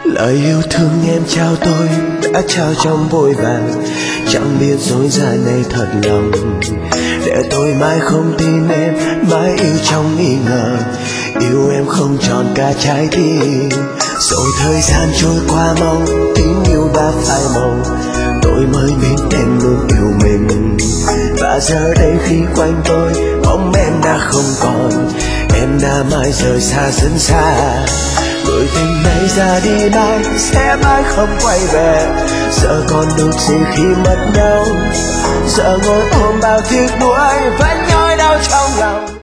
Lời yêu thương em trao tôi đã trao trong vội vàng, chẳng biết dối gian hay thật lòng. Để tôi mãi không tin em, mãi yêu trong nghi ngờ, yêu em không tròn cả trái tim. Rồi thời gian trôi qua mau, tình yêu đã phai màu, tôi mới biết em luôn yêu mình. Và giờ đây khi quanh tôi bóng em đã không còn, em đã mãi rời xa dần xa. Người tình này ra đi mai sẽ mãi không quay về, giờ còn được gì khi mất nhau, giờ ngồi ôm bao tiếc nuối vẫn nhói đau trong lòng.